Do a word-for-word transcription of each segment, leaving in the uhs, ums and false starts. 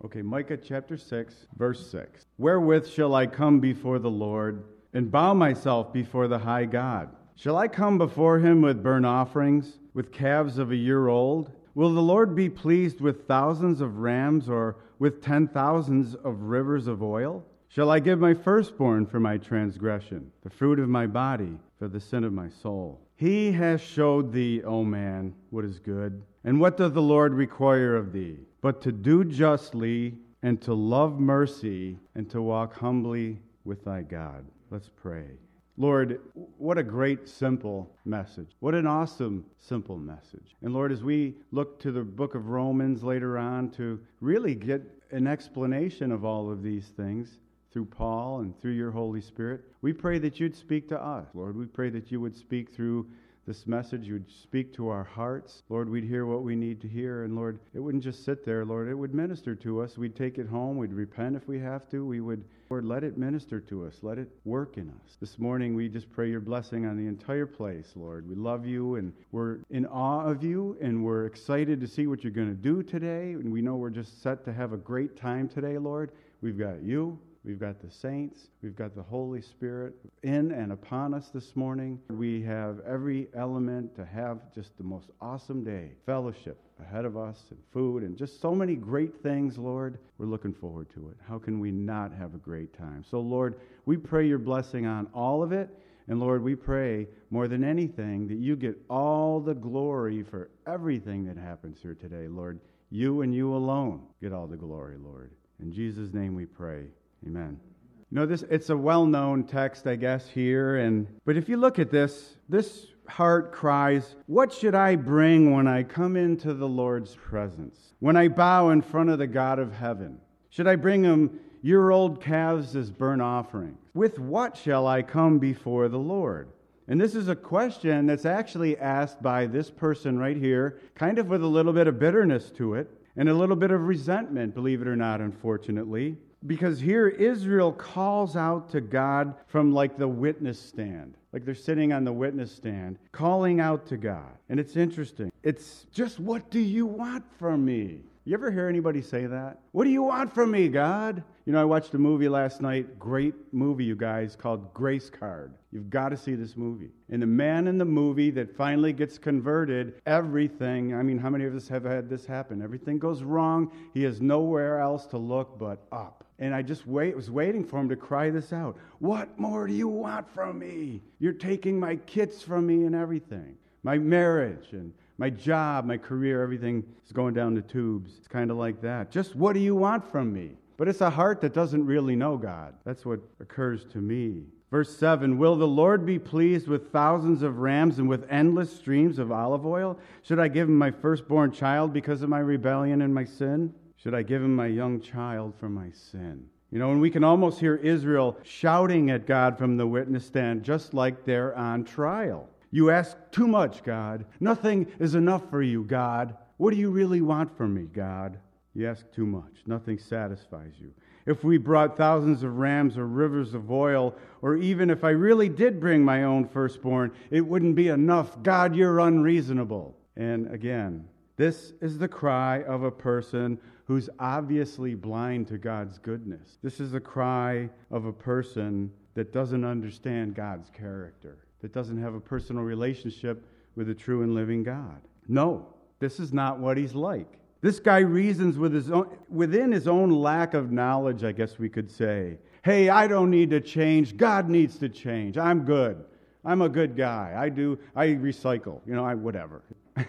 Okay, Micah chapter six, verse six. Wherewith shall I come before the Lord, and bow myself before the high God? Shall I come before him with burnt offerings, with calves of a year old? Will the Lord be pleased with thousands of rams, or with ten thousands of rivers of oil? Shall I give my firstborn for my transgression, the fruit of my body for the sin of my soul? He has showed thee, O man, what is good. And what doth the Lord require of thee? But to do justly, and to love mercy, and to walk humbly with thy God. Let's pray. Lord, what a great, simple message. What an awesome, simple message. And Lord, as we look to the book of Romans later on to really get an explanation of all of these things through Paul and through your Holy Spirit, we pray that you'd speak to us. Lord, we pray that you would speak through this message, you would speak to our hearts. Lord, we'd hear what we need to hear. And Lord, it wouldn't just sit there, Lord. It would minister to us. We'd take it home. We'd repent if we have to. We would, Lord, let it minister to us. Let it work in us. This morning, we just pray your blessing on the entire place, Lord. We love you, and we're in awe of you, and we're excited to see what you're going to do today. And we know we're just set to have a great time today, Lord. We've got you. We've got the saints. We've got the Holy Spirit in and upon us this morning. We have every element to have just the most awesome day. Fellowship ahead of us, and food, and just so many great things, Lord. We're looking forward to it. How can we not have a great time? So, Lord, we pray your blessing on all of it. And, Lord, we pray more than anything that you get all the glory for everything that happens here today, Lord. You and you alone get all the glory, Lord. In Jesus' name we pray. Amen. You know, this it's a well-known text, I guess, here, and but if you look at this, this heart cries, what should I bring when I come into the Lord's presence? When I bow in front of the God of heaven? Should I bring him year-old calves as burnt offerings? With what shall I come before the Lord? And this is a question that's actually asked by this person right here, kind of with a little bit of bitterness to it, and a little bit of resentment, believe it or not, unfortunately. Because here Israel calls out to God from like the witness stand. Like they're sitting on the witness stand, calling out to God. And it's interesting. It's just, what do you want from me? You ever hear anybody say that? What do you want from me, God? You know, I watched a movie last night, great movie, you guys, called Grace Card. You've got to see this movie. And the man in the movie that finally gets converted, everything, I mean, how many of us have had this happen? Everything goes wrong. He has nowhere else to look but up. And I just wait, was waiting for him to cry this out. What more do you want from me? You're taking my kids from me and everything. My marriage and my job, my career, everything is going down the tubes. It's kind of like that. Just what do you want from me? But it's a heart that doesn't really know God. That's what occurs to me. Verse seven, will the Lord be pleased with thousands of rams and with endless streams of olive oil? Should I give him my firstborn child because of my rebellion and my sin? Should I give him my young child for my sin? You know, and we can almost hear Israel shouting at God from the witness stand, just like they're on trial. You ask too much, God. Nothing is enough for you, God. What do you really want from me, God? You ask too much. Nothing satisfies you. If we brought thousands of rams or rivers of oil, or even if I really did bring my own firstborn, it wouldn't be enough. God, you're unreasonable. And again, this is the cry of a person who's obviously blind to God's goodness. This is the cry of a person that doesn't understand God's character, that doesn't have a personal relationship with the true and living God. No, this is not what he's like. This guy reasons with his own, within his own lack of knowledge, I guess we could say. Hey, I don't need to change. God needs to change. I'm good. I'm a good guy. I do, I recycle. You know, I whatever.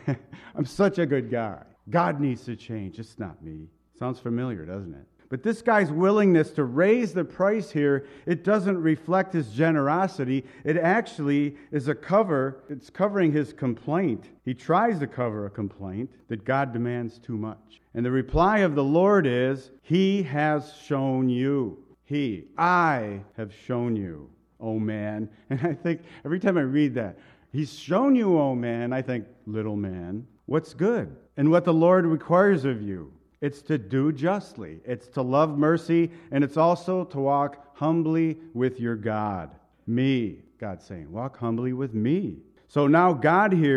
I'm such a good guy. God needs to change. It's not me. Sounds familiar, doesn't it? But this guy's willingness to raise the price here, it doesn't reflect his generosity. It actually is a cover. It's covering his complaint. He tries to cover a complaint that God demands too much. And the reply of the Lord is, He has shown you. He, I have shown you, oh man. And I think every time I read that, He's shown you, oh man, I think, little man, what's good and what the Lord requires of you. It's to do justly. It's to love mercy. And it's also to walk humbly with your God. Me, God's saying, walk humbly with me. So now God here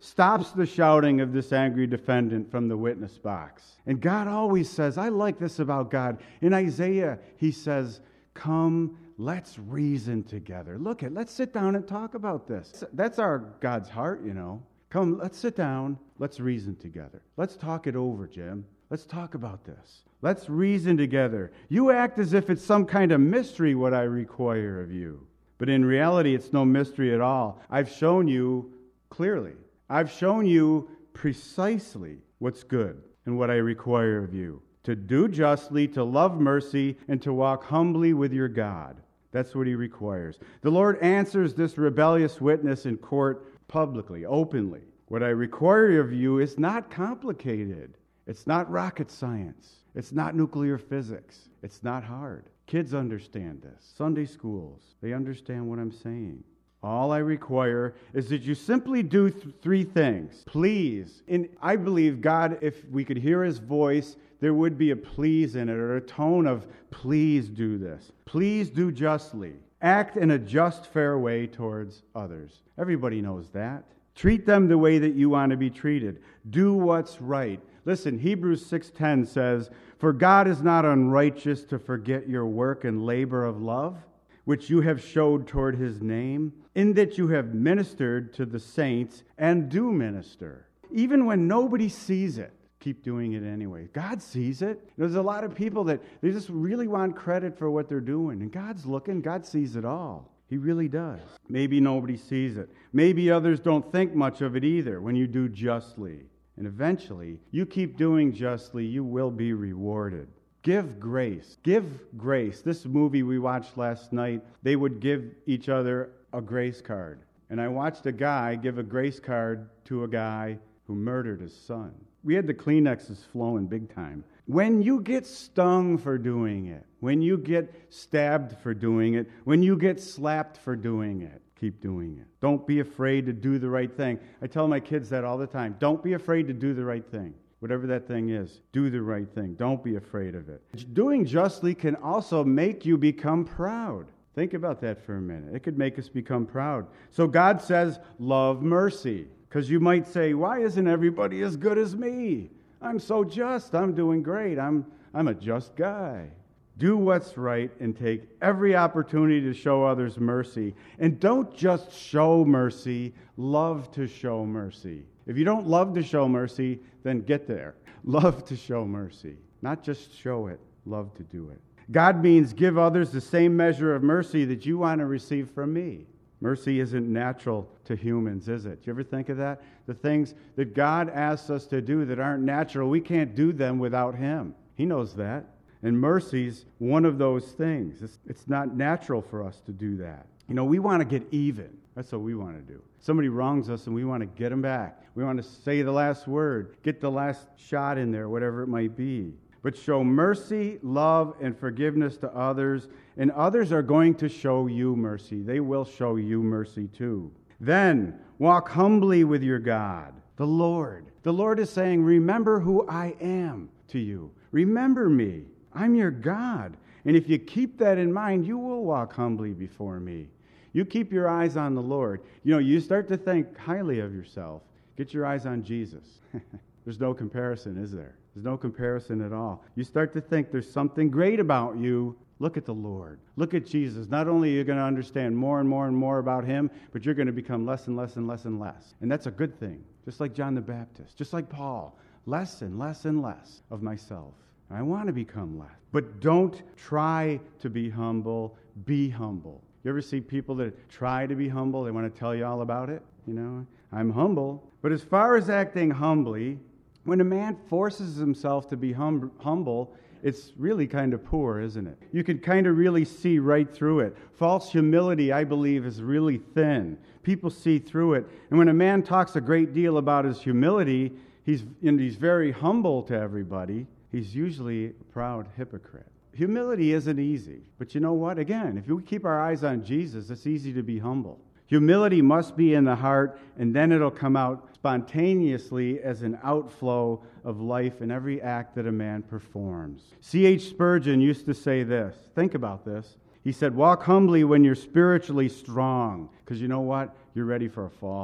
stops the shouting of this angry defendant from the witness box. And God always says, I like this about God. In Isaiah, he says, come, let's reason together. Look at, let's sit down and talk about this. That's our God's heart, you know. Come, let's sit down. Let's reason together. Let's talk it over, Jim. Let's talk about this. Let's reason together. You act as if it's some kind of mystery what I require of you. But in reality, it's no mystery at all. I've shown you clearly. I've shown you precisely what's good and what I require of you. To do justly, to love mercy, and to walk humbly with your God. That's what he requires. The Lord answers this rebellious witness in court publicly, openly. What I require of you is not complicated. It's not rocket science. It's not nuclear physics. It's not hard. Kids understand this. Sunday schools, they understand what I'm saying. All I require is that you simply do th- three things. Please. And I believe God, if we could hear his voice, there would be a please in it, or a tone of, please do this. Please do justly. Act in a just, fair way towards others. Everybody knows that. Treat them the way that you want to be treated. Do what's right. Listen, Hebrews six ten says, for God is not unrighteous to forget your work and labor of love, which you have showed toward his name, in that you have ministered to the saints and do minister. Even when nobody sees it, keep doing it anyway. God sees it. There's a lot of people that they just really want credit for what they're doing. And God's looking. God sees it all. He really does. Maybe nobody sees it. Maybe others don't think much of it either when you do justly. And eventually, you keep doing justly, you will be rewarded. Give grace. Give grace. This movie we watched last night, they would give each other a grace card. And I watched a guy give a grace card to a guy who murdered his son. We had the Kleenexes flowing big time. When you get stung for doing it, when you get stabbed for doing it, when you get slapped for doing it, keep doing it. Don't be afraid to do the right thing. I tell my kids that all the time. Don't be afraid to do the right thing. Whatever that thing is, do the right thing. Don't be afraid of it. Doing justly can also make you become proud. Think about that for a minute. It could make us become proud. So God says, love mercy. Because you might say, why isn't everybody as good as me? I'm so just. I'm doing great. I'm, I'm a just guy. Do what's right and take every opportunity to show others mercy. And don't just show mercy, love to show mercy. If you don't love to show mercy, then get there. Love to show mercy. Not just show it, love to do it. God means give others the same measure of mercy that you want to receive from me. Mercy isn't natural to humans, is it? Do you ever think of that? The things that God asks us to do that aren't natural, we can't do them without him. He knows that. And mercy's one of those things. It's, it's not natural for us to do that. You know, we want to get even. That's what we want to do. Somebody wrongs us and we want to get them back. We want to say the last word, get the last shot in there, whatever it might be. But show mercy, love, and forgiveness to others, and others are going to show you mercy. They will show you mercy too. Then, walk humbly with your God, the Lord. The Lord is saying, remember who I am to you. Remember me. I'm your God. And if you keep that in mind, you will walk humbly before me. You keep your eyes on the Lord. You know, you start to think highly of yourself. Get your eyes on Jesus. There's no comparison, is there? There's no comparison at all. You start to think there's something great about you. Look at the Lord. Look at Jesus. Not only are you going to understand more and more and more about him, but you're going to become less and less and less and less. And that's a good thing. Just like John the Baptist, just like Paul. Less and less and less of myself. I want to become less. But don't try to be humble. Be humble. You ever see people that try to be humble? They want to tell you all about it. You know, I'm humble. But as far as acting humbly, when a man forces himself to be hum- humble, it's really kind of poor, isn't it? You can kind of really see right through it. False humility, I believe, is really thin. People see through it. And when a man talks a great deal about his humility, he's, and he's very humble to everybody, he's usually a proud hypocrite. Humility isn't easy. But you know what? Again, if we keep our eyes on Jesus, it's easy to be humble. Humility must be in the heart, and then it'll come out spontaneously as an outflow of life in every act that a man performs. C H Spurgeon used to say this. Think about this. He said, walk humbly when you're spiritually strong, because you know what? You're ready for a fall.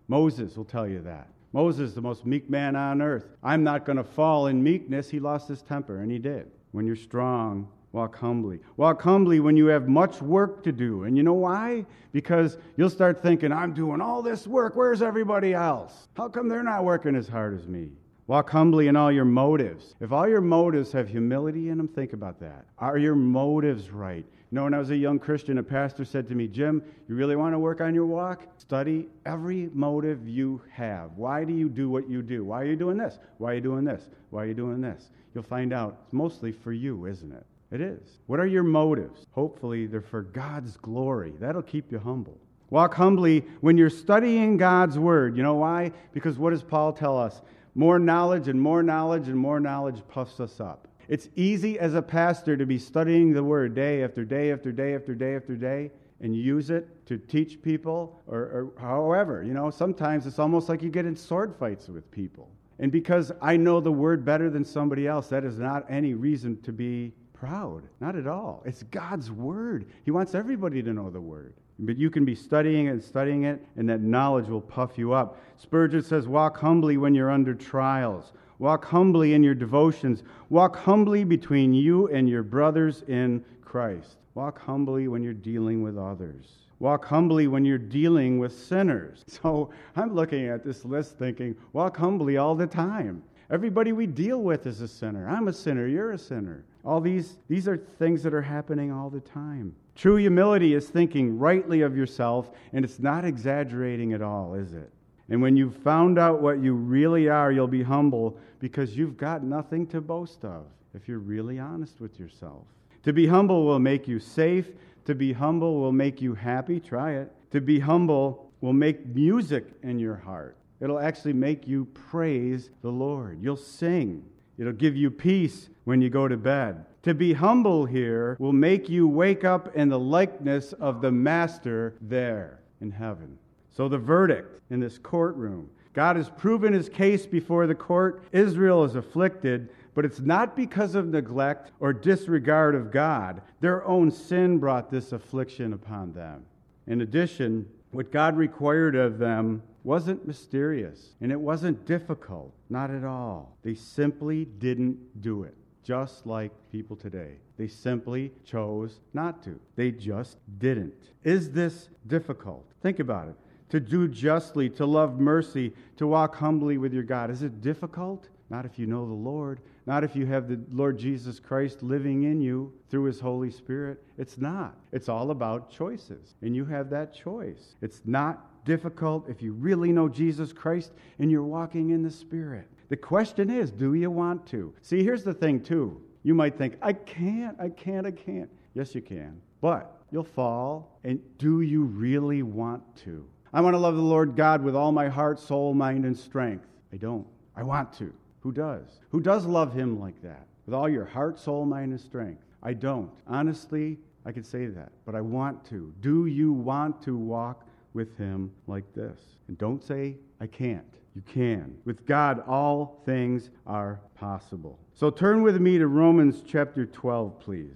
Moses will tell you that. Moses, the most meek man on earth. I'm not going to fall in meekness. He lost his temper, and he did. When you're strong, walk humbly. Walk humbly when you have much work to do. And you know why? Because you'll start thinking, I'm doing all this work. Where's everybody else? How come they're not working as hard as me? Walk humbly in all your motives. If all your motives have humility in them, think about that. Are your motives right? You know, when I was a young Christian, a pastor said to me, Jim, you really want to work on your walk? Study every motive you have. Why do you do what you do? Why are you doing this? Why are you doing this? Why are you doing this? You'll find out it's mostly for you, isn't it? It is. What are your motives? Hopefully they're for God's glory. That'll keep you humble. Walk humbly when you're studying God's word. You know why? Because what does Paul tell us? More knowledge and more knowledge and more knowledge puffs us up. It's easy as a pastor to be studying the word day after day after day after day after day and use it to teach people or, or however. You know, sometimes it's almost like you get in sword fights with people. And because I know the word better than somebody else, that is not any reason to be proud. Not at all. It's God's word. He wants everybody to know the word. But you can be studying it and studying it, and that knowledge will puff you up. Spurgeon says, walk humbly when you're under trials. Walk humbly in your devotions. Walk humbly between you and your brothers in Christ. Walk humbly when you're dealing with others. Walk humbly when you're dealing with sinners. So I'm looking at this list thinking, walk humbly all the time. Everybody we deal with is a sinner. I'm a sinner. You're a sinner. All these, these are things that are happening all the time. True humility is thinking rightly of yourself, and it's not exaggerating at all, is it? And when you've found out what you really are, you'll be humble because you've got nothing to boast of if you're really honest with yourself. To be humble will make you safe. To be humble will make you happy. Try it. To be humble will make music in your heart. It'll actually make you praise the Lord. You'll sing. It'll give you peace when you go to bed. To be humble here will make you wake up in the likeness of the Master there in heaven. So the verdict in this courtroom. God has proven his case before the court. Israel is afflicted, but it's not because of neglect or disregard of God. Their own sin brought this affliction upon them. In addition, what God required of them wasn't mysterious, and it wasn't difficult, not at all. They simply didn't do it, just like people today. They simply chose not to. They just didn't. Is this difficult? Think about it. To do justly, to love mercy, to walk humbly with your God. Is it difficult? Not if you know the Lord. Not if you have the Lord Jesus Christ living in you through his Holy Spirit. It's not. It's all about choices, and you have that choice. It's not difficult if you really know Jesus Christ and you're walking in the Spirit. The question is, do you want to? See, here's the thing, too. You might think, I can't, I can't, I can't. Yes, you can. But you'll fall, and do you really want to? I want to love the Lord God with all my heart, soul, mind, and strength. I don't. I want to. Who does? Who does love him like that? With all your heart, soul, mind, and strength? I don't. Honestly, I could say that, but I want to. Do you want to walk with him like this? And don't say, I can't. You can. With God, all things are possible. So turn with me to Romans chapter twelve, please.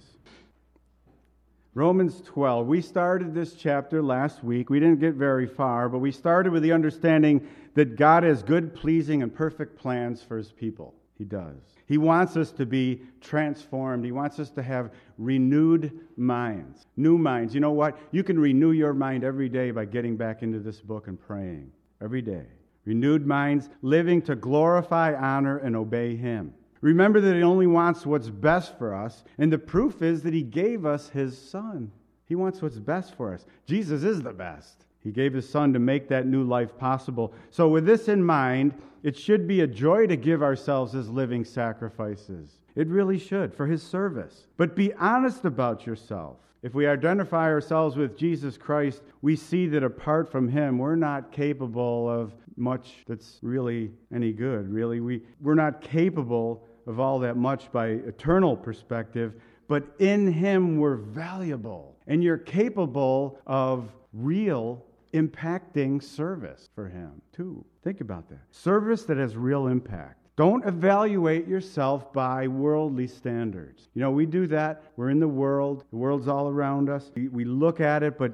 Romans twelve. We started this chapter last week. We didn't get very far, but we started with the understanding that God has good, pleasing, and perfect plans for his people. He does. He wants us to be transformed. He wants us to have renewed minds. New minds. You know what? You can renew your mind every day by getting back into this book and praying. Every day. Renewed minds, living to glorify, honor, and obey him. Remember that he only wants what's best for us, and the proof is that he gave us his Son. He wants what's best for us. Jesus is the best. He gave his Son to make that new life possible. So with this in mind, it should be a joy to give ourselves as living sacrifices. It really should, for his service. But be honest about yourself. If we identify ourselves with Jesus Christ, we see that apart from him, we're not capable of much that's really any good, really. We, we're not capable of all that much by eternal perspective, but in him we're valuable. And you're capable of real impacting service for him, too. Think about that. Service that has real impact. Don't evaluate yourself by worldly standards. You know, we do that. We're in the world. The world's all around us. We, we look at it, but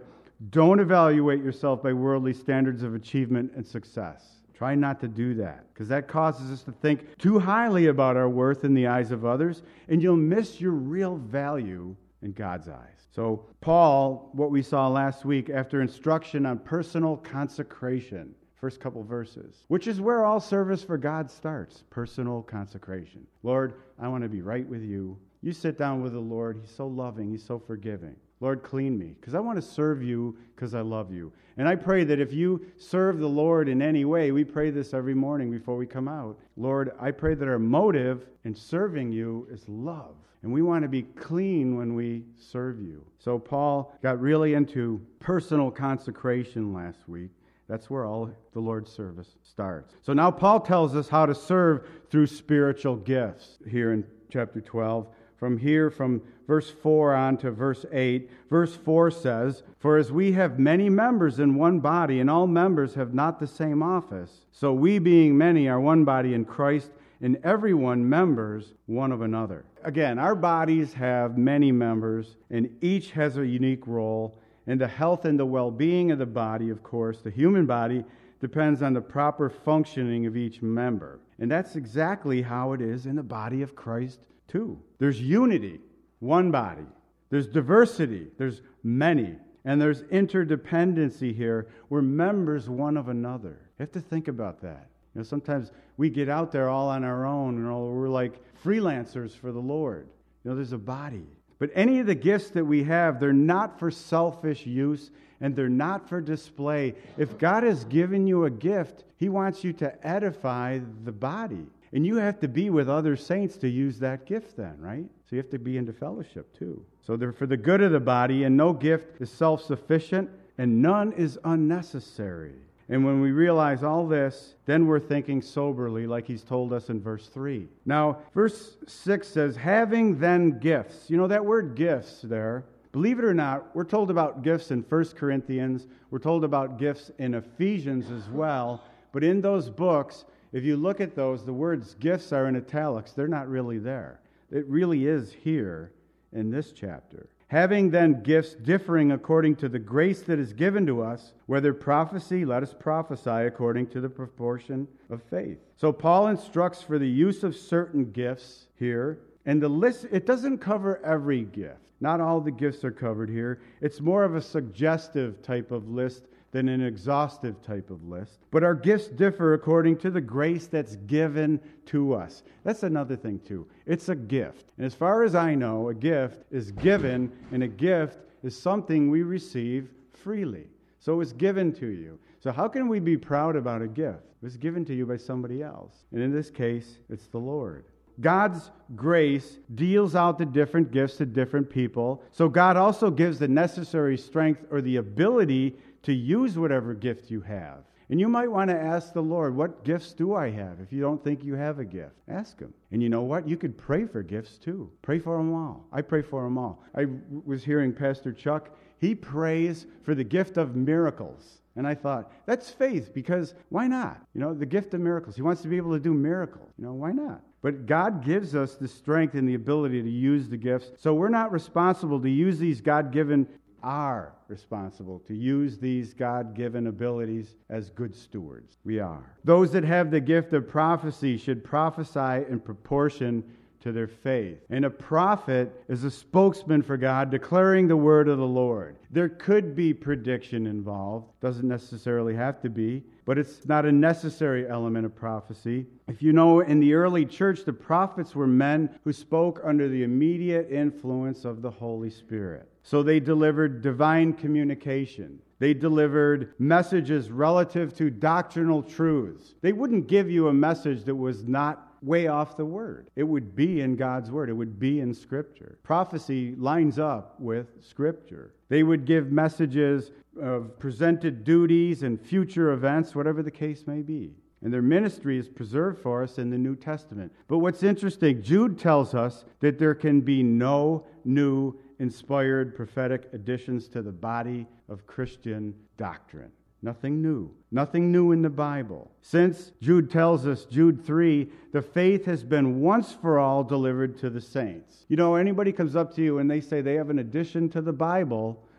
Don't evaluate yourself by worldly standards of achievement and success. Try not to do that, because that causes us to think too highly about our worth in the eyes of others, and you'll miss your real value in God's eyes. So Paul, what we saw last week, after instruction on personal consecration, first couple verses, which is where all service for God starts, personal consecration. Lord, I want to be right with you. You sit down with the Lord. He's so loving. He's so forgiving. Lord, clean me, because I want to serve you because I love you. And I pray that if you serve the Lord in any way, we pray this every morning before we come out. Lord, I pray that our motive in serving you is love. And we want to be clean when we serve you. So Paul got really into personal consecration last week. That's where all the Lord's service starts. So now Paul tells us how to serve through spiritual gifts here in chapter twelve. From here, from verse four on to verse eight, verse four says, "For as we have many members in one body, and all members have not the same office, so we being many are one body in Christ, and everyone members one of another." Again, our bodies have many members, and each has a unique role. And the health and the well-being of the body, of course, the human body, depends on the proper functioning of each member. And that's exactly how it is in the body of Christ, too. There's unity, one body. There's diversity, there's many. And there's interdependency here. We're members one of another. You have to think about that. You know, sometimes we get out there all on our own, and we're like freelancers for the Lord. You know, there's a body. But any of the gifts that we have, they're not for selfish use, and they're not for display. If God has given you a gift, He wants you to edify the body. And you have to be with other saints to use that gift then, right? So you have to be into fellowship too. So they're for the good of the body, and no gift is self-sufficient, and none is unnecessary. And when we realize all this, then we're thinking soberly, like he's told us in verse three. Now, verse six says, "Having then gifts." You know, that word gifts there, believe it or not, we're told about gifts in First Corinthians. We're told about gifts in Ephesians as well. But in those books, if you look at those, the words gifts are in italics. They're not really there. It really is here in this chapter. "Having then gifts differing according to the grace that is given to us, whether prophecy, let us prophesy according to the proportion of faith." So Paul instructs for the use of certain gifts here. And the list, it doesn't cover every gift. Not all the gifts are covered here. It's more of a suggestive type of list than an exhaustive type of list. But our gifts differ according to the grace that's given to us. That's another thing too. It's a gift. And as far as I know, a gift is given, and a gift is something we receive freely. So it's given to you. So how can we be proud about a gift? It was given to you by somebody else. And in this case, it's the Lord. God's grace deals out the different gifts to different people. So God also gives the necessary strength or the ability to use whatever gift you have. And you might want to ask the Lord, what gifts do I have? If you don't think you have a gift, ask Him. And you know what? You could pray for gifts too. Pray for them all. I pray for them all. I was hearing Pastor Chuck. He prays for the gift of miracles. And I thought, that's faith, because why not? You know, the gift of miracles. He wants to be able to do miracles. You know, why not? But God gives us the strength and the ability to use the gifts. So we're not responsible to use these God-given, are responsible to use these God-given abilities as good stewards. We are. Those that have the gift of prophecy should prophesy in proportion to their faith. And a prophet is a spokesman for God, declaring the word of the Lord. There could be prediction involved. Doesn't necessarily have to be, but it's not a necessary element of prophecy. If you know, in the early church, the prophets were men who spoke under the immediate influence of the Holy Spirit. So they delivered divine communication. They delivered messages relative to doctrinal truths. They wouldn't give you a message that was not way off the Word. It would be in God's Word. It would be in Scripture. Prophecy lines up with Scripture. They would give messages of presented duties and future events, whatever the case may be. And their ministry is preserved for us in the New Testament. But what's interesting, Jude tells us that there can be no new inspired prophetic additions to the body of Christian doctrine. Nothing new. Nothing new in the Bible. Since Jude tells us, Jude three, the faith has been once for all delivered to the saints. You know, anybody comes up to you and they say they have an addition to the Bible,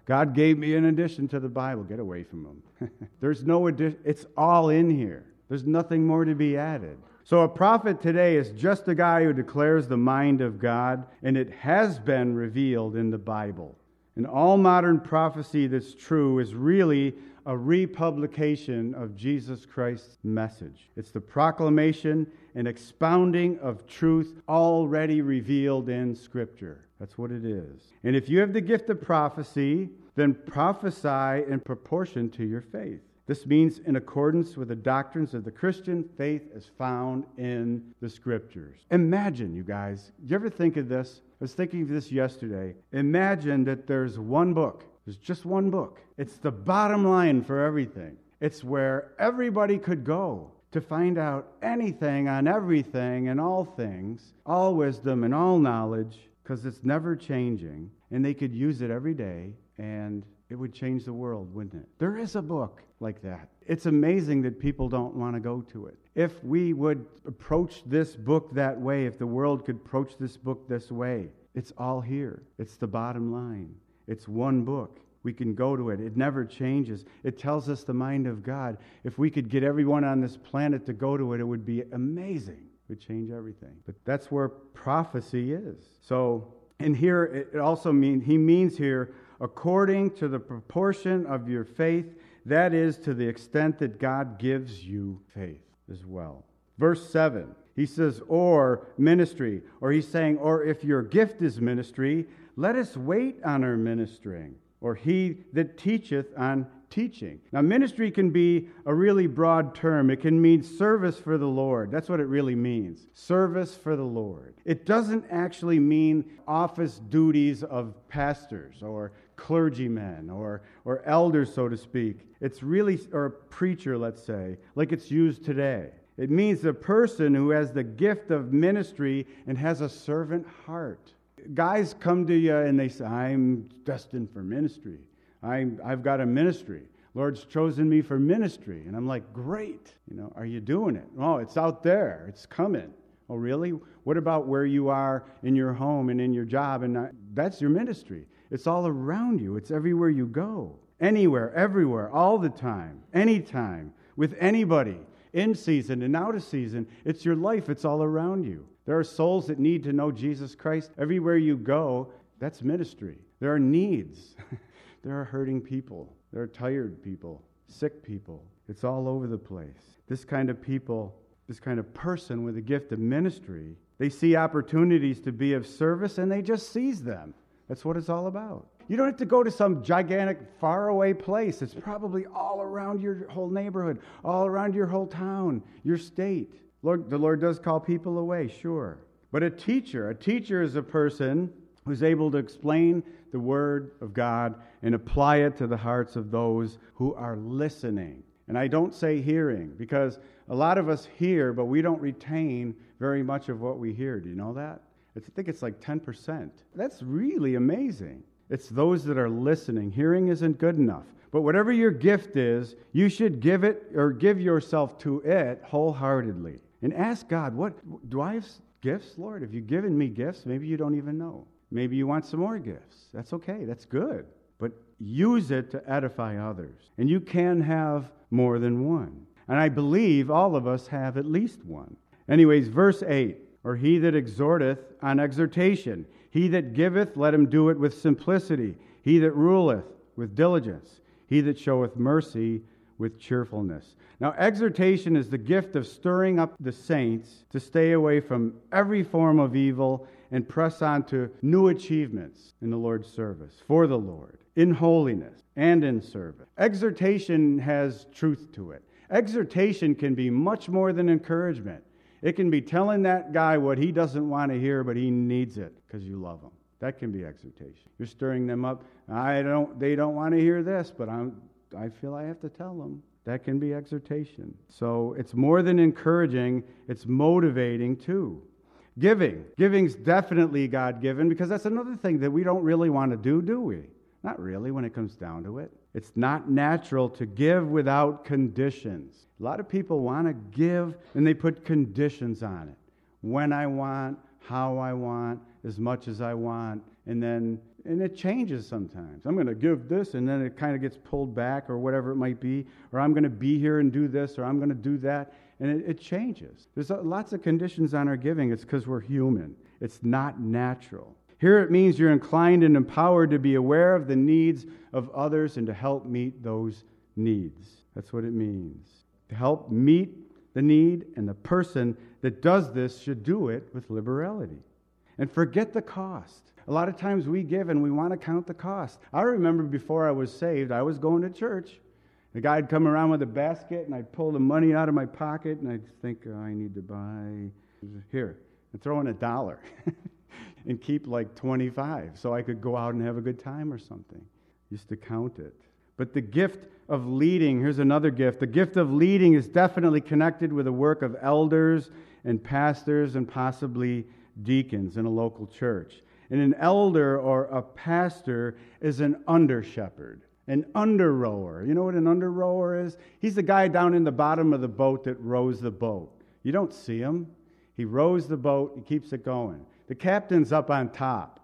God gave me an addition to the Bible. Get away from them. There's no addition. It's all in here. There's nothing more to be added. So a prophet today is just a guy who declares the mind of God, and it has been revealed in the Bible. And all modern prophecy that's true is really a republication of Jesus Christ's message. It's the proclamation and expounding of truth already revealed in Scripture. That's what it is. And if you have the gift of prophecy, then prophesy in proportion to your faith. This means in accordance with the doctrines of the Christian faith as found in the Scriptures. Imagine, you guys, do you ever think of this? I was thinking of this yesterday. Imagine that there's one book. There's just one book. It's the bottom line for everything. It's where everybody could go to find out anything on everything and all things, all wisdom and all knowledge, because it's never changing, and they could use it every day, and it would change the world, wouldn't it? There is a book like that. It's amazing that people don't want to go to it. If we would approach this book that way, if the world could approach this book this way, it's all here. It's the bottom line. It's one book. We can go to it. It never changes. It tells us the mind of God. If we could get everyone on this planet to go to it, it would be amazing. It would change everything. But that's where prophecy is. So, and here it also means, he means here, according to the proportion of your faith, that is, to the extent that God gives you faith as well. Verse seven, he says, or ministry, or he's saying, or if your gift is ministry, let us wait on our ministering, or he that teacheth on teaching. Now, ministry can be a really broad term. It can mean service for the Lord. That's what it really means. Service for the Lord. It doesn't actually mean office duties of pastors or clergymen or, or elders, so to speak. It's really, or a preacher, let's say, like it's used today. It means a person who has the gift of ministry and has a servant heart. Guys come to you and they say, I'm destined for ministry. I'm, I've got a ministry. Lord's chosen me for ministry. And I'm like, great. You know, are you doing it? Oh, it's out there. It's coming. Oh, really? What about where you are in your home and in your job? And not, that's your ministry. It's all around you. It's everywhere you go. Anywhere, everywhere, all the time, anytime, with anybody, in season and out of season. It's your life. It's all around you. There are souls that need to know Jesus Christ. Everywhere you go, that's ministry. There are needs. There are hurting people. There are tired people, sick people. It's all over the place. This kind of people, this kind of person with a gift of ministry, they see opportunities to be of service and they just seize them. That's what it's all about. You don't have to go to some gigantic, faraway place. It's probably all around your whole neighborhood, all around your whole town, your state. Lord, the Lord does call people away, sure. But a teacher, a teacher is a person who's able to explain the Word of God and apply it to the hearts of those who are listening. And I don't say hearing, because a lot of us hear, but we don't retain very much of what we hear. Do you know that? I think it's like ten percent. That's really amazing. It's those that are listening. Hearing isn't good enough. But whatever your gift is, you should give it or give yourself to it wholeheartedly. And ask God, what do I have gifts, Lord? Have you given me gifts? Maybe you don't even know. Maybe you want some more gifts. That's okay. That's good. But use it to edify others. And you can have more than one. And I believe all of us have at least one. Anyways, verse eight, or he that exhorteth on exhortation. He that giveth, let him do it with simplicity. He that ruleth, with diligence. He that showeth mercy, with cheerfulness. Now, exhortation is the gift of stirring up the saints to stay away from every form of evil and press on to new achievements in the Lord's service, for the Lord, in holiness and in service. Exhortation has truth to it. Exhortation can be much more than encouragement. It can be telling that guy what he doesn't want to hear, but he needs it because you love him. That can be exhortation. You're stirring them up. I don't. They don't want to hear this, but I'm. I feel I have to tell them. That can be exhortation. So it's more than encouraging. It's motivating too. Giving. Giving's definitely God-given, because that's another thing that we don't really want to do, do we? Not really when it comes down to it. It's not natural to give without conditions. A lot of people want to give, and they put conditions on it. When I want, how I want, as much as I want. And then, and it changes sometimes. I'm going to give this, and then it kind of gets pulled back or whatever it might be. Or I'm going to be here and do this, or I'm going to do that. And it, it changes. There's lots of conditions on our giving. It's because we're human. It's not natural. Here it means you're inclined and empowered to be aware of the needs of others and to help meet those needs. That's what it means. To help meet the need, and the person that does this should do it with liberality. And forget the cost. A lot of times we give and we want to count the cost. I remember before I was saved, I was going to church. The guy would come around with a basket, and I'd pull the money out of my pocket, and I'd think, oh, I need to buy here, and throw in a dollar. And keep like twenty-five so I could go out and have a good time or something. Used to count it. But the gift of leading, here's another gift. The gift of leading is definitely connected with the work of elders and pastors and possibly deacons in a local church. And an elder or a pastor is an under-shepherd, an under-rower. You know what an under-rower is? He's the guy down in the bottom of the boat that rows the boat. You don't see him. He rows the boat, he keeps it going. The captain's up on top,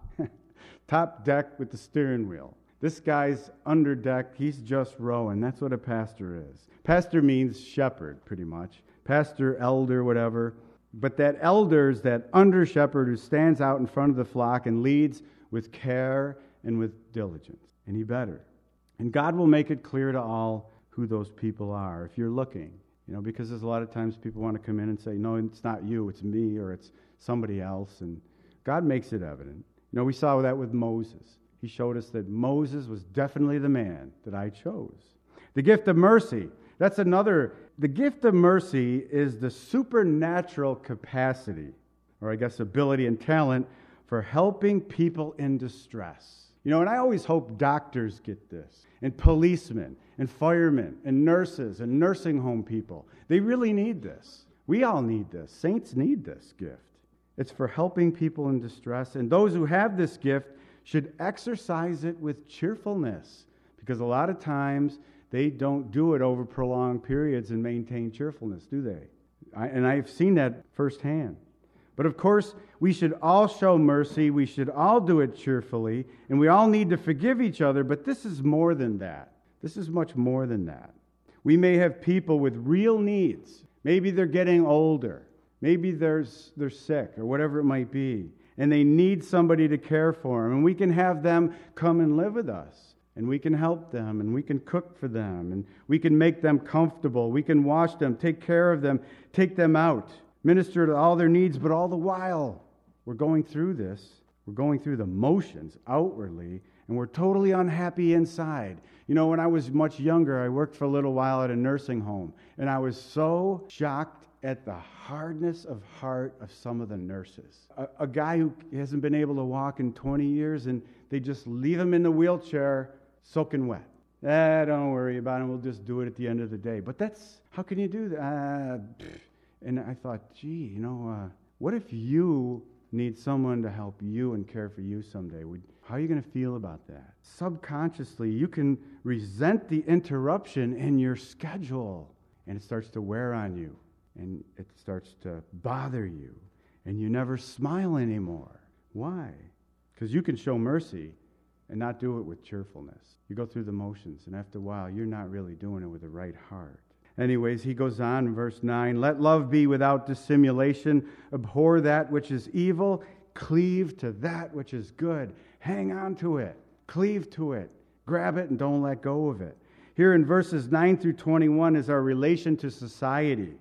top deck with the steering wheel. This guy's under deck, he's just rowing. That's what a pastor is. Pastor means shepherd, pretty much. Pastor, elder, whatever. But that elder is that under shepherd who stands out in front of the flock and leads with care and with diligence. And he better. And God will make it clear to all who those people are if you're looking. You know, because there's a lot of times people want to come in and say, no, it's not you, it's me, or it's somebody else. And God makes it evident. You know, we saw that with Moses. He showed us that Moses was definitely the man that I chose. The gift of mercy. That's another. The gift of mercy is the supernatural capacity, or I guess ability and talent, for helping people in distress. You know, and I always hope doctors get this, and policemen, and firemen, and nurses, and nursing home people. They really need this. We all need this. Saints need this gift. It's for helping people in distress. And those who have this gift should exercise it with cheerfulness, because a lot of times they don't do it over prolonged periods and maintain cheerfulness, do they? I, and I've seen that firsthand. But of course, we should all show mercy. We should all do it cheerfully. And we all need to forgive each other. But this is more than that. This is much more than that. We may have people with real needs. Maybe they're getting older. Maybe they're, they're sick or whatever it might be. And they need somebody to care for them. And we can have them come and live with us. And we can help them. And we can cook for them. And we can make them comfortable. We can wash them, take care of them, take them out, minister to all their needs. But all the while, we're going through this. We're going through the motions outwardly. And we're totally unhappy inside. You know, when I was much younger, I worked for a little while at a nursing home. And I was so shocked at the hardness of heart of some of the nurses. A, a guy who hasn't been able to walk in twenty years, and they just leave him in the wheelchair soaking wet. Ah, don't worry about it. We'll just do it at the end of the day. But that's, how can you do that? Uh, and I thought, gee, you know, uh, what if you need someone to help you and care for you someday? Would, how are you going to feel about that? Subconsciously, you can resent the interruption in your schedule, and it starts to wear on you. And it starts to bother you. And you never smile anymore. Why? Because you can show mercy and not do it with cheerfulness. You go through the motions, and after a while, you're not really doing it with the right heart. Anyways, he goes on in verse nine, let love be without dissimulation. Abhor that which is evil. Cleave to that which is good. Hang on to it. Cleave to it. Grab it and don't let go of it. Here in verses nine through twenty-one is our relation to society.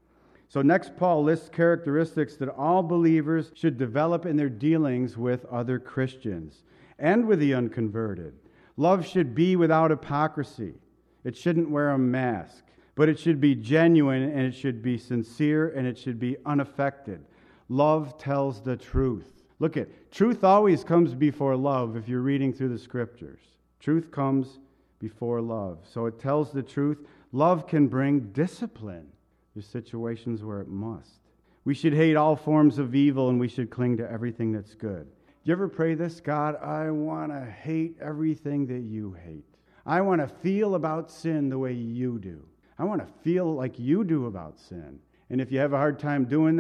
So next, Paul lists characteristics that all believers should develop in their dealings with other Christians and with the unconverted. Love should be without hypocrisy. It shouldn't wear a mask, but it should be genuine, and it should be sincere, and it should be unaffected. Love tells the truth. Look at, truth always comes before love if you're reading through the scriptures. Truth comes before love. So it tells the truth. Love can bring discipline. There's situations where it must. We should hate all forms of evil, and we should cling to everything that's good. Do you ever pray this? God, I want to hate everything that you hate. I want to feel about sin the way you do. I want to feel like you do about sin. And if you have a hard time doing that,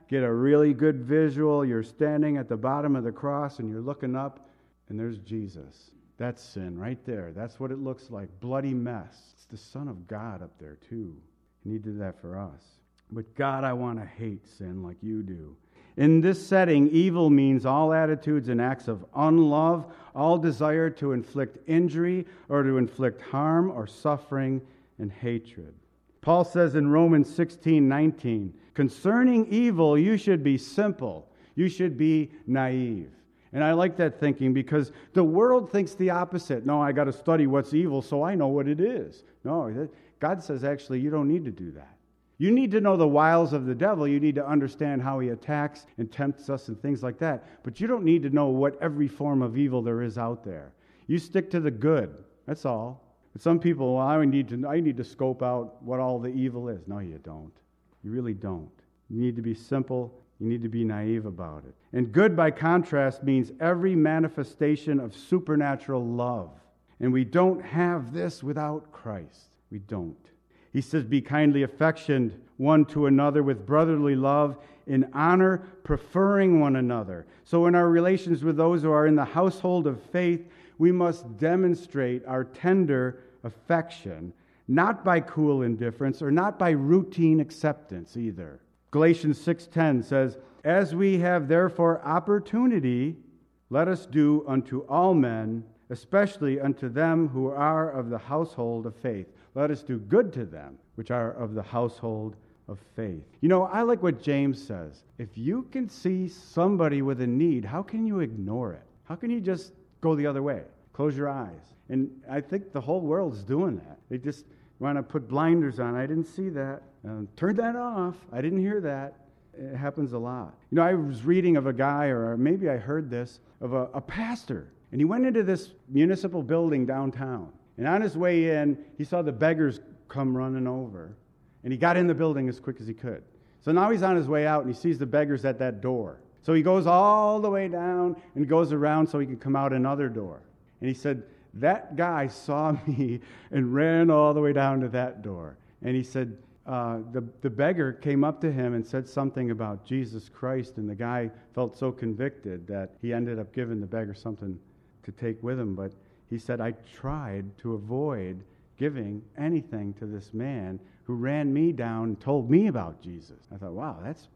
get a really good visual. You're standing at the bottom of the cross and you're looking up and there's Jesus. That's sin right there. That's what it looks like. Bloody mess. It's the Son of God up there too. And he did that for us. But God, I want to hate sin like you do. In this setting, evil means all attitudes and acts of unlove, all desire to inflict injury or to inflict harm or suffering and hatred. Paul says in Romans sixteen nineteen, concerning evil, you should be simple. You should be naive. And I like that thinking because the world thinks the opposite. No, I got to study what's evil so I know what it is. No, God says actually you don't need to do that. You need to know the wiles of the devil. You need to understand how he attacks and tempts us and things like that. But you don't need to know what every form of evil there is out there. You stick to the good. That's all. But some people, well, I need to I need to scope out what all the evil is. No, you don't. You really don't. You need to be simple. You need to be naive about it. And good, by contrast, means every manifestation of supernatural love. And we don't have this without Christ. We don't. He says, be kindly affectioned one to another with brotherly love, in honor, preferring one another. So in our relations with those who are in the household of faith, we must demonstrate our tender affection, not by cool indifference or not by routine acceptance either. Galatians six ten says, as we have therefore opportunity, let us do unto all men, especially unto them who are of the household of faith. Let us do good to them, which are of the household of faith. You know, I like what James says. If you can see somebody with a need, how can you ignore it? How can you just go the other way? Close your eyes. And I think the whole world's doing that. They just want to put blinders on. I didn't see that. Um, turn that off. I didn't hear that. It happens a lot. You know, I was reading of a guy, or maybe I heard this, of a, a pastor. And he went into this municipal building downtown. And on his way in, he saw the beggars come running over. And he got in the building as quick as he could. So now he's on his way out, and he sees the beggars at that door. So he goes all the way down and goes around so he can come out another door. And he said, that guy saw me and ran all the way down to that door. And he said, uh, the, the beggar came up to him and said something about Jesus Christ. And the guy felt so convicted that he ended up giving the beggar something to take with him. But he said, I tried to avoid giving anything to this man who ran me down and told me about Jesus. I thought, wow, that's...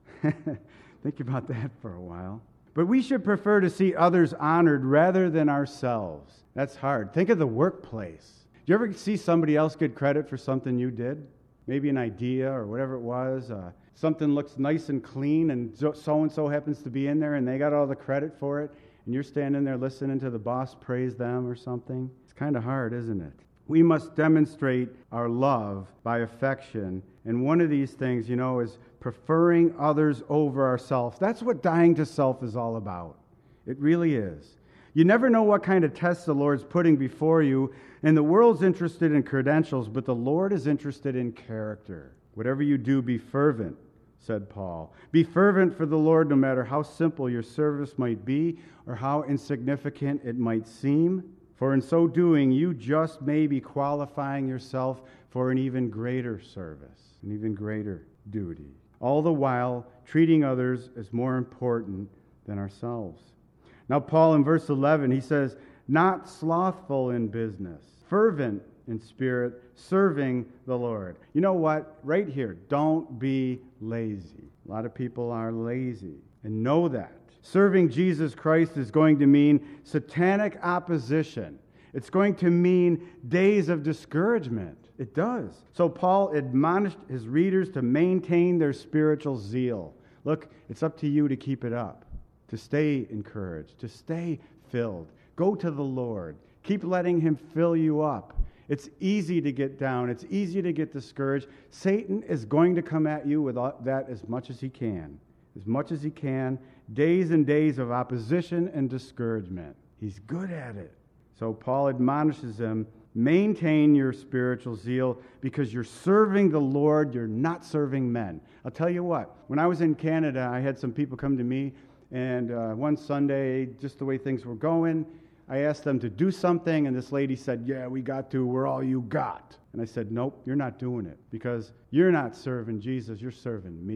think about that for a while. But we should prefer to see others honored rather than ourselves. That's hard. Think of the workplace. Do you ever see somebody else get credit for something you did? Maybe an idea or whatever it was. Uh, something looks nice and clean, and so-and-so happens to be in there, and they got all the credit for it, and you're standing there listening to the boss praise them or something. It's kind of hard, isn't it? We must demonstrate our love by affection. And one of these things, you know, is preferring others over ourselves. That's what dying to self is all about. It really is. You never know what kind of tests the Lord's putting before you, and the world's interested in credentials, but the Lord is interested in character. Whatever you do, be fervent, said Paul. Be fervent for the Lord, no matter how simple your service might be or how insignificant it might seem. For in so doing, you just may be qualifying yourself for an even greater service, an even greater duty, all the while treating others as more important than ourselves. Now, Paul in verse eleven, he says, not slothful in business, fervent in spirit, serving the Lord. You know what? Right here, don't be lazy. A lot of people are lazy, and know that. Serving Jesus Christ is going to mean satanic opposition. It's going to mean days of discouragement. It does. So Paul admonished his readers to maintain their spiritual zeal. Look, it's up to you to keep it up, to stay encouraged, to stay filled. Go to the Lord. Keep letting him fill you up. It's easy to get down. It's easy to get discouraged. Satan is going to come at you with that as much as he can. As much as he can. Days and days of opposition and discouragement. He's good at it. So Paul admonishes them, maintain your spiritual zeal because you're serving the Lord, you're not serving men. I'll tell you what, when I was in Canada, I had some people come to me, and uh, one Sunday, just the way things were going, I asked them to do something, and this lady said, yeah, we got to, we're all you got. And I said, nope, you're not doing it because you're not serving Jesus, you're serving me.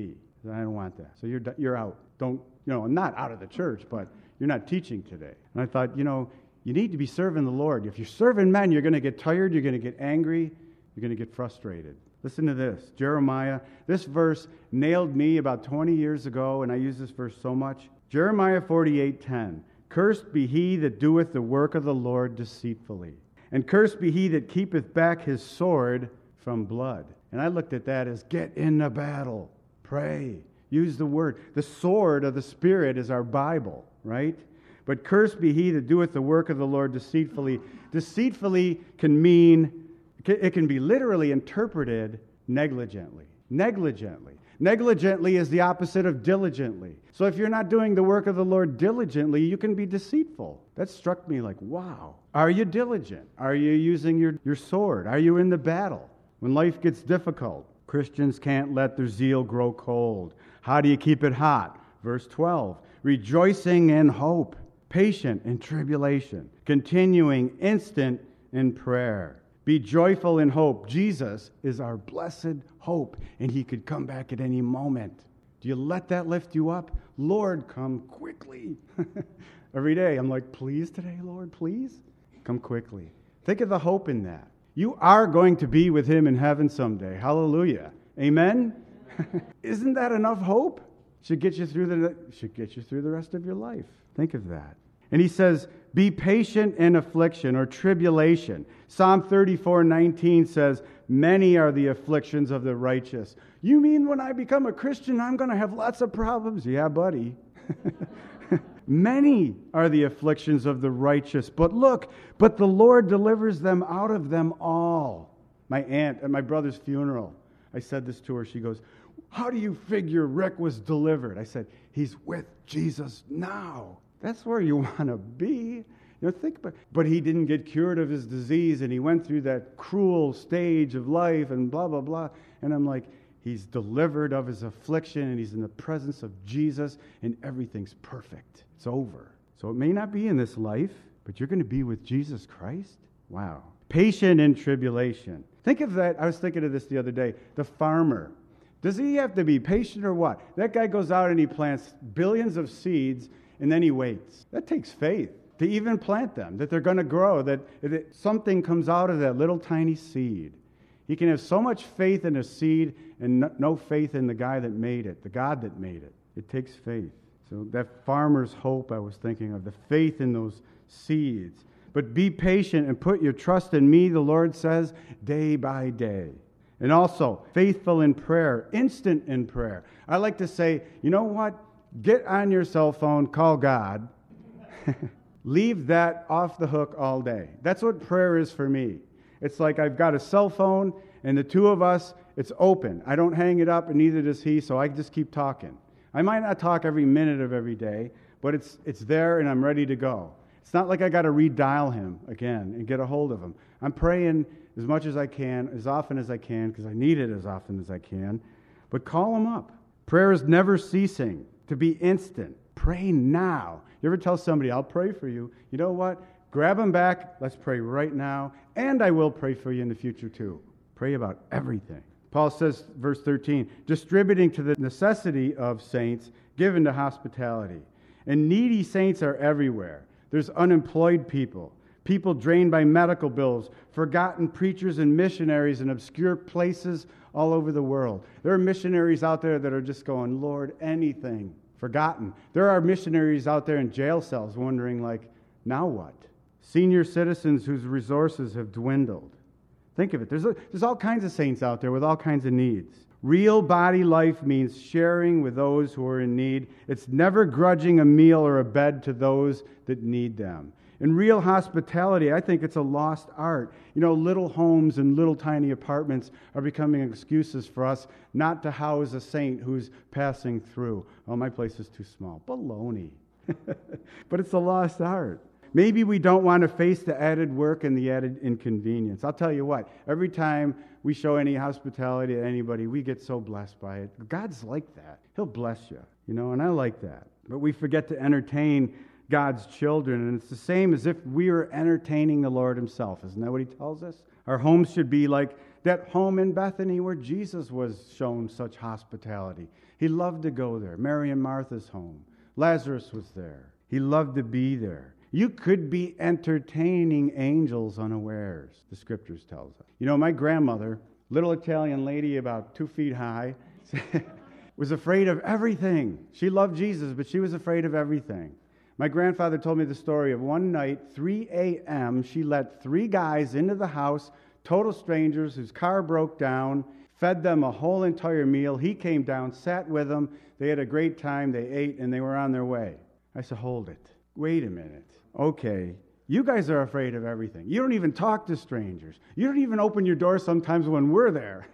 I don't want that. So you're you're out. Don't, you know, not out of the church, but you're not teaching today. And I thought, you know, you need to be serving the Lord. If you're serving men, you're going to get tired, you're going to get angry, you're going to get frustrated. Listen to this. Jeremiah, this verse nailed me about twenty years ago, and I use this verse so much. Jeremiah forty-eight ten. Cursed be he that doeth the work of the Lord deceitfully, and cursed be he that keepeth back his sword from blood. And I looked at that as get in the battle. Pray. Use the word. The sword of the Spirit is our Bible, right? But cursed be he that doeth the work of the Lord deceitfully. Deceitfully can mean, it can be literally interpreted negligently. Negligently. Negligently is the opposite of diligently. So if you're not doing the work of the Lord diligently, you can be deceitful. That struck me like, wow. Are you diligent? Are you using your, your sword? Are you in the battle? When life gets difficult, Christians can't let their zeal grow cold. How do you keep it hot? Verse twelve, rejoicing in hope, patient in tribulation, continuing instant in prayer. Be joyful in hope. Jesus is our blessed hope, and he could come back at any moment. Do you let that lift you up? Lord, come quickly. Every day, I'm like, please today, Lord, please? Come quickly. Think of the hope in that. You are going to be with him in heaven someday. Hallelujah. Amen? Isn't that enough hope? Should get you through the should get you through the rest of your life. Think of that. And he says, be patient in affliction or tribulation. Psalm thirty-four nineteen says, many are the afflictions of the righteous. You mean when I become a Christian, I'm going to have lots of problems? Yeah, buddy. Many are the afflictions of the righteous, but look, but the Lord delivers them out of them all. My aunt at my brother's funeral, I said this to her. She goes, how do you figure Rick was delivered? I said, he's with Jesus now. That's where you want to be. You know, think about it. But he didn't get cured of his disease, and he went through that cruel stage of life and blah, blah, blah. And I'm like, he's delivered of his affliction, and he's in the presence of Jesus, and everything's perfect. It's over. So it may not be in this life, but you're going to be with Jesus Christ? Wow. Patient in tribulation. Think of that. I was thinking of this the other day. The farmer. Does he have to be patient or what? That guy goes out and he plants billions of seeds, and then he waits. That takes faith to even plant them, that they're going to grow, that, that something comes out of that little tiny seed. He can have so much faith in a seed and no, no faith in the guy that made it, the God that made it. It takes faith. So that farmer's hope I was thinking of, the faith in those seeds. But be patient and put your trust in me, the Lord says, day by day. And also, faithful in prayer, instant in prayer. I like to say, you know what? Get on your cell phone, call God. Leave that off the hook all day. That's what prayer is for me. It's like I've got a cell phone, and the two of us, it's open. I don't hang it up, and neither does he, so I just keep talking. I might not talk every minute of every day, but it's it's there, and I'm ready to go. It's not like I got to redial him again and get a hold of him. I'm praying as much as I can, as often as I can, because I need it as often as I can. But call him up. Prayer is never ceasing, to be instant. Pray now. You ever tell somebody, I'll pray for you? You know what? Grab them back. Let's pray right now. And I will pray for you in the future too. Pray about everything. Paul says, verse thirteen, distributing to the necessity of saints, given to hospitality. And needy saints are everywhere. There's unemployed people, people drained by medical bills, forgotten preachers and missionaries in obscure places all over the world. There are missionaries out there that are just going, Lord, anything, forgotten. There are missionaries out there in jail cells wondering, like, now what? Senior citizens whose resources have dwindled. Think of it. There's, a, there's all kinds of saints out there with all kinds of needs. Real body life means sharing with those who are in need. It's never grudging a meal or a bed to those that need them. In real hospitality, I think it's a lost art. You know, little homes and little tiny apartments are becoming excuses for us not to house a saint who's passing through. Oh, my place is too small. Baloney. But it's a lost art. Maybe we don't want to face the added work and the added inconvenience. I'll tell you what, every time we show any hospitality to anybody, we get so blessed by it. God's like that. He'll bless you, you know, and I like that. But we forget to entertain God's children, and it's the same as if we were entertaining the Lord himself. Isn't that what he tells us? Our homes should be like that home in Bethany where Jesus was shown such hospitality. He loved to go there. Mary and Martha's home. Lazarus was there. He loved to be there. You could be entertaining angels unawares, the scriptures tells us. You know, my grandmother, little Italian lady about two feet high, was afraid of everything. She loved Jesus, but she was afraid of everything. My grandfather told me the story of one night, three a.m., she let three guys into the house, total strangers whose car broke down, fed them a whole entire meal. He came down, sat with them. They had a great time. They ate, and they were on their way. I said, hold it. Wait a minute. Okay, you guys are afraid of everything. You don't even talk to strangers. You don't even open your door sometimes when we're there.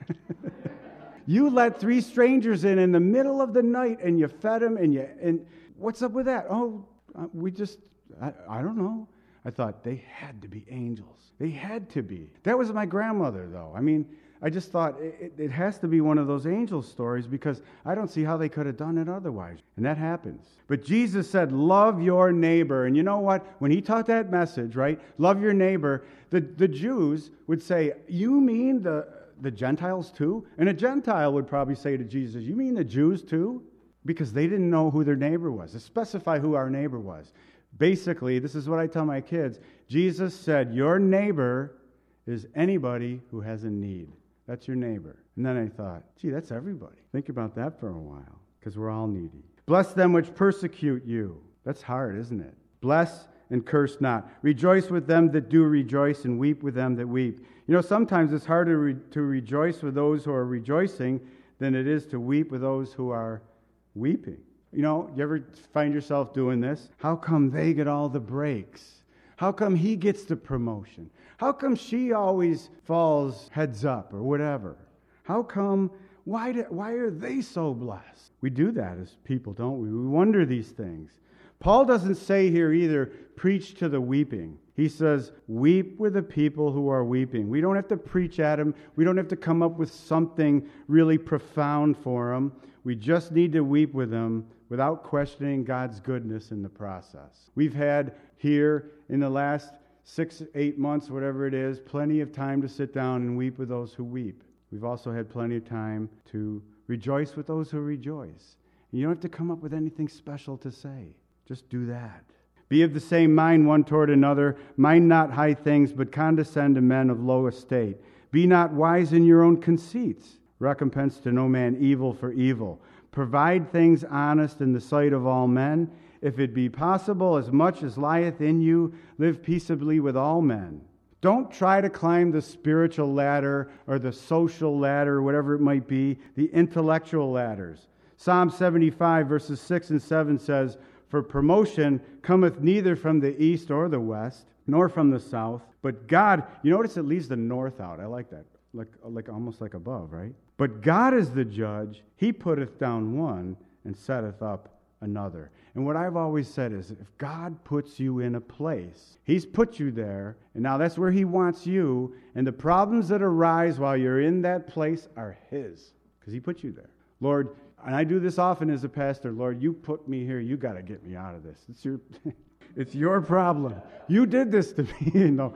You let three strangers in in the middle of the night, and you fed them, and you and what's up with that? Oh, we just, I, I don't know. I thought they had to be angels. They had to be. That was my grandmother, though. I mean, I just thought it, it has to be one of those angel stories because I don't see how they could have done it otherwise. And that happens. But Jesus said, love your neighbor. And you know what? When he taught that message, right? Love your neighbor. The, the Jews would say, you mean the, the Gentiles too? And a Gentile would probably say to Jesus, you mean the Jews too? Because they didn't know who their neighbor was. To specify who our neighbor was. Basically, this is what I tell my kids. Jesus said, your neighbor is anybody who has a need. That's your neighbor. And then I thought, gee, that's everybody. Think about that for a while, because we're all needy. Bless them which persecute you. That's hard, isn't it? Bless and curse not. Rejoice with them that do rejoice, and weep with them that weep. You know, sometimes it's harder re- to rejoice with those who are rejoicing than it is to weep with those who are weeping. You know, you ever find yourself doing this? How come they get all the breaks? How come he gets the promotion? How come she always falls heads up or whatever? How come, why, do, why are they so blessed? We do that as people, don't we? We wonder these things. Paul doesn't say here either, preach to the weeping. He says, weep with the people who are weeping. We don't have to preach at them. We don't have to come up with something really profound for them. We just need to weep with them without questioning God's goodness in the process. We've had here in the last six, eight months, whatever it is, plenty of time to sit down and weep with those who weep. We've also had plenty of time to rejoice with those who rejoice. And you don't have to come up with anything special to say. Just do that. Be of the same mind one toward another. Mind not high things, but condescend to men of low estate. Be not wise in your own conceits. Recompense to no man evil for evil. Provide things honest in the sight of all men. If it be possible, as much as lieth in you, live peaceably with all men. Don't try to climb the spiritual ladder or the social ladder, whatever it might be, the intellectual ladders. Psalm seventy-five, verses six and seven says, for promotion cometh neither from the east or the west, nor from the south, but God, you notice it leaves the north out. I like that. Like, like almost like above, right? But God is the judge. He putteth down one and setteth up another. And what I've always said is, if God puts you in a place, He's put you there, and now that's where He wants you, and the problems that arise while you're in that place are His, because He put you there. Lord, and I do this often as a pastor, Lord, you put me here, you got to get me out of this. It's your... It's your problem. You did this to me. You know,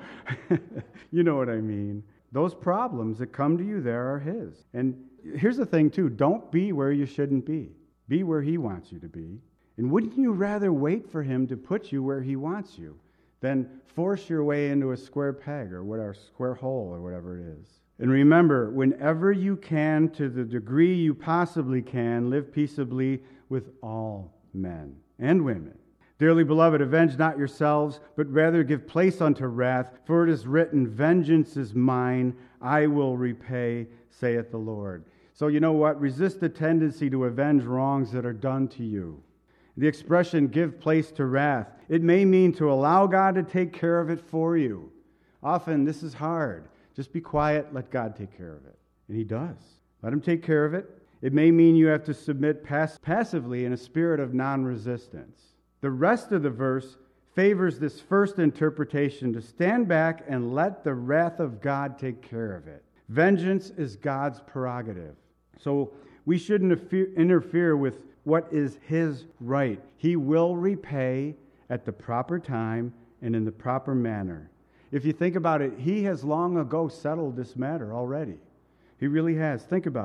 you know what I mean. Those problems that come to you there are His. And here's the thing, too. Don't be where you shouldn't be. Be where He wants you to be. And wouldn't you rather wait for Him to put you where He wants you than force your way into a square peg or whatever, square hole or whatever it is? And remember, whenever you can, to the degree you possibly can, live peaceably with all men and women. Dearly beloved, avenge not yourselves, but rather give place unto wrath, for it is written, vengeance is mine, I will repay, saith the Lord. So you know what? Resist the tendency to avenge wrongs that are done to you. The expression, give place to wrath, it may mean to allow God to take care of it for you. Often this is hard. Just be quiet, let God take care of it. And He does. Let Him take care of it. It may mean you have to submit pass- passively in a spirit of non-resistance. The rest of the verse favors this first interpretation, to stand back and let the wrath of God take care of it. Vengeance is God's prerogative. So we shouldn't interfere with what is His right. He will repay at the proper time and in the proper manner. If you think about it, He has long ago settled this matter already. He really has. Think about it.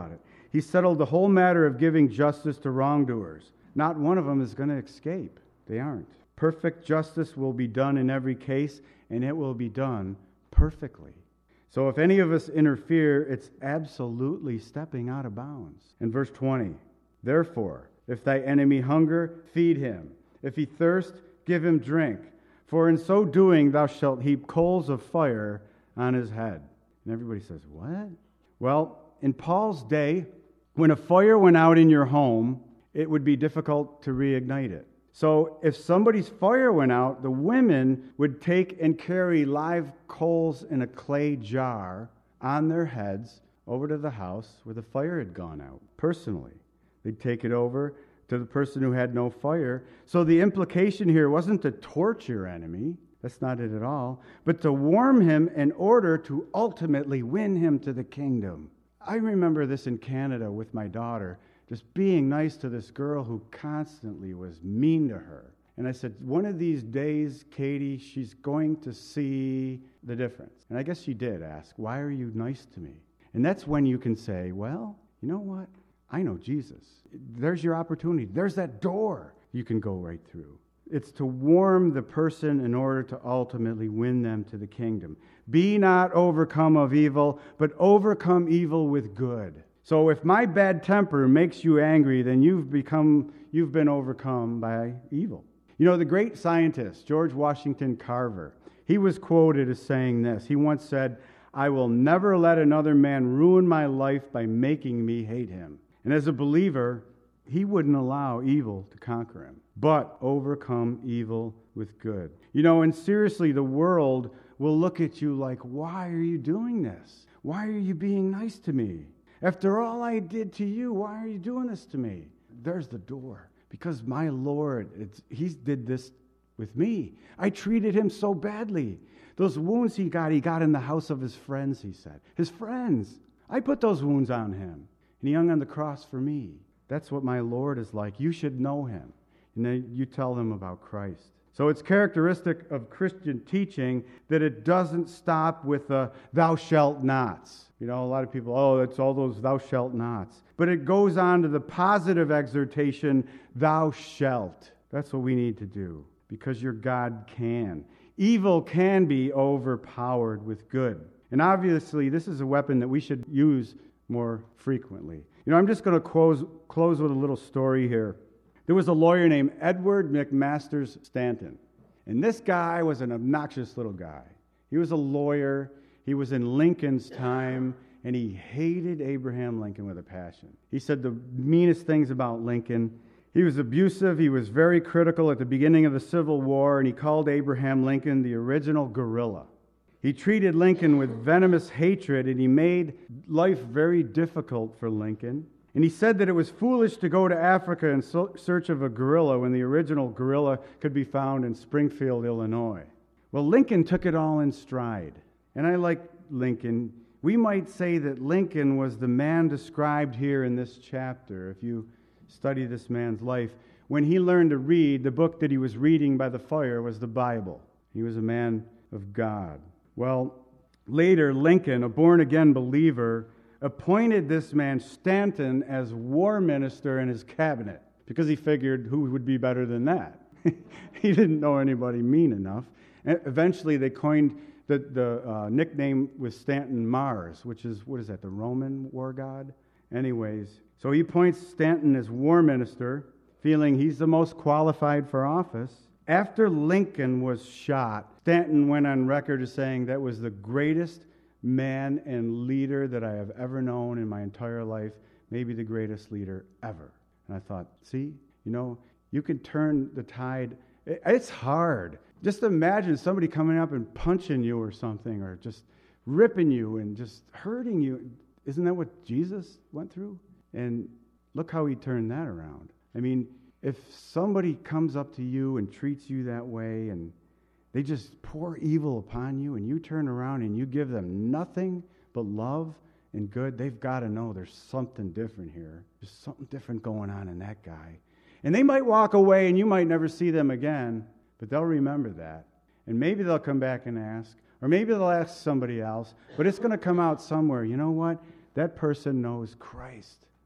He settled the whole matter of giving justice to wrongdoers. Not one of them is going to escape. They aren't. Perfect justice will be done in every case, and it will be done perfectly. So if any of us interfere, it's absolutely stepping out of bounds. In verse twenty, therefore, if thy enemy hunger, feed him. If he thirst, give him drink. For in so doing thou shalt heap coals of fire on his head. And everybody says, what? Well, in Paul's day, when a fire went out in your home, it would be difficult to reignite it. So if somebody's fire went out, the women would take and carry live coals in a clay jar on their heads over to the house where the fire had gone out, personally. They'd take it over to the person who had no fire. So the implication here wasn't to torture your enemy. That's not it at all. But to warm him in order to ultimately win him to the kingdom. I remember this in Canada with my daughter, just being nice to this girl who constantly was mean to her. And I said, one of these days, Katie, she's going to see the difference. And I guess she did ask, why are you nice to me? And that's when you can say, well, you know what? I know Jesus. There's your opportunity. There's that door you can go right through. It's to warm the person in order to ultimately win them to the kingdom. Be not overcome of evil, but overcome evil with good. So if my bad temper makes you angry, then you've become, you've been overcome by evil. You know, the great scientist, George Washington Carver, he was quoted as saying this. He once said, I will never let another man ruin my life by making me hate him. And as a believer, he wouldn't allow evil to conquer him, but overcome evil with good. You know, and seriously, the world will look at you like, why are you doing this? Why are you being nice to me? After all I did to you, why are you doing this to me? There's the door. Because my Lord, it's, he did this with me. I treated him so badly. Those wounds he got, he got in the house of his friends, he said. His friends. I put those wounds on him. And he hung on the cross for me. That's what my Lord is like. You should know him. And then you tell them about Christ. So it's characteristic of Christian teaching that it doesn't stop with the thou shalt nots. You know, a lot of people, oh, it's all those thou shalt nots. But it goes on to the positive exhortation, thou shalt. That's what we need to do, because your God can. Evil can be overpowered with good. And obviously, this is a weapon that we should use more frequently. You know, I'm just going to close, close with a little story here. There was a lawyer named Edward McMasters Stanton. And this guy was an obnoxious little guy. He was a lawyer. He was in Lincoln's time, and he hated Abraham Lincoln with a passion. He said the meanest things about Lincoln. He was abusive. He was very critical at the beginning of the Civil War, and he called Abraham Lincoln the original guerrilla. He treated Lincoln with venomous hatred, and he made life very difficult for Lincoln. And he said that it was foolish to go to Africa in search of a guerrilla when the original guerrilla could be found in Springfield, Illinois. Well, Lincoln took it all in stride. And I like Lincoln. We might say that Lincoln was the man described here in this chapter. If you study this man's life, when he learned to read, the book that he was reading by the fire was the Bible. He was a man of God. Well, later, Lincoln, a born-again believer, appointed this man Stanton as war minister in his cabinet because he figured who would be better than that. He didn't know anybody mean enough. And eventually, they coined the, the uh, nickname with Stanton Mars, which is, what is that, the Roman war god? Anyways, so he appoints Stanton as war minister, feeling he's the most qualified for office. After Lincoln was shot, Stanton went on record as saying that was the greatest man and leader that I have ever known in my entire life, maybe the greatest leader ever. And I thought, see, you know, you can turn the tide. It's hard. Just imagine somebody coming up and punching you or something, or just ripping you and just hurting you. Isn't that what Jesus went through? And look how he turned that around. I mean, if somebody comes up to you and treats you that way and they just pour evil upon you and you turn around and you give them nothing but love and good, they've got to know there's something different here. There's something different going on in that guy. And they might walk away and you might never see them again, but they'll remember that. And maybe they'll come back and ask, or maybe they'll ask somebody else, but it's going to come out somewhere. You know what? That person knows Christ.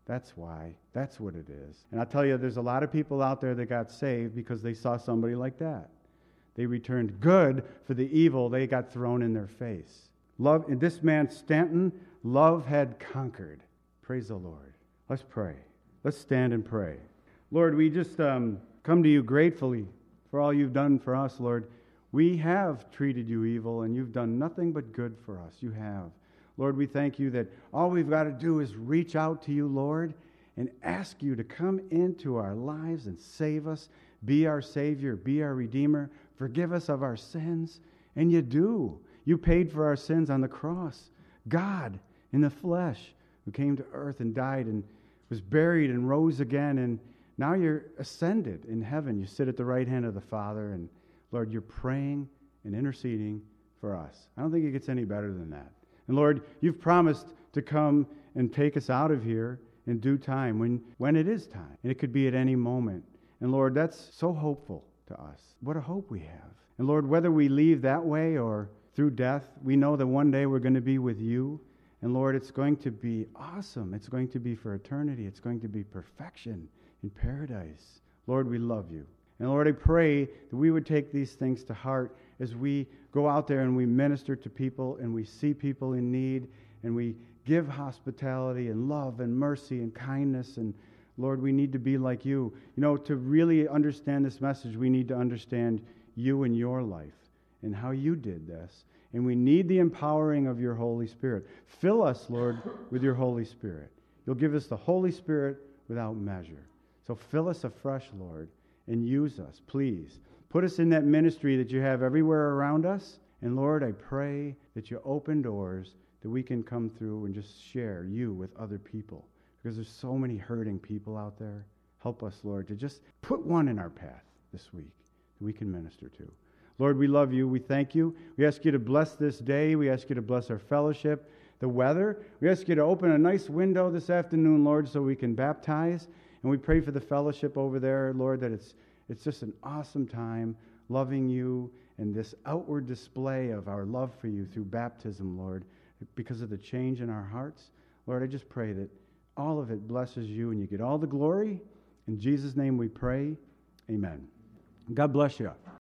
That's why. That's what it is. And I'll tell you, there's a lot of people out there that got saved because they saw somebody like that. They returned good for the evil they got thrown in their face. Love, in this man, Stanton, love had conquered. Praise the Lord. Let's pray. Let's stand and pray. Lord, we just um, come to you gratefully for all you've done for us, Lord. We have treated you evil, and you've done nothing but good for us. You have. Lord, we thank you that all we've got to do is reach out to you, Lord, and ask you to come into our lives and save us, be our Savior, be our Redeemer, forgive us of our sins. And you do. You paid for our sins on the cross. God in the flesh who came to earth and died and was buried and rose again. And now you're ascended in heaven. You sit at the right hand of the Father. And Lord, you're praying and interceding for us. I don't think it gets any better than that. And Lord, you've promised to come and take us out of here in due time, when, when it is time. And it could be at any moment. And Lord, that's so hopeful to us. What a hope we have. And Lord, whether we leave that way or through death, we know that one day we're going to be with you. And Lord, it's going to be awesome. It's going to be for eternity. It's going to be perfection in paradise. Lord, we love you. And Lord, I pray that we would take these things to heart as we go out there and we minister to people and we see people in need and we give hospitality and love and mercy and kindness. And Lord, we need to be like you. You know, to really understand this message, we need to understand you and your life and how you did this. And we need the empowering of your Holy Spirit. Fill us, Lord, with your Holy Spirit. You'll give us the Holy Spirit without measure. So fill us afresh, Lord, and use us, please. Put us in that ministry that you have everywhere around us. And Lord, I pray that you open doors that we can come through and just share you with other people. Because there's so many hurting people out there. Help us, Lord, to just put one in our path this week that we can minister to. Lord, we love you. We thank you. We ask you to bless this day. We ask you to bless our fellowship, the weather. We ask you to open a nice window this afternoon, Lord, so we can baptize. And we pray for the fellowship over there, Lord, that it's it's just an awesome time loving you and this outward display of our love for you through baptism, Lord, because of the change in our hearts. Lord, I just pray that all of it blesses you and you get all the glory. In Jesus' name we pray. Amen. God bless you.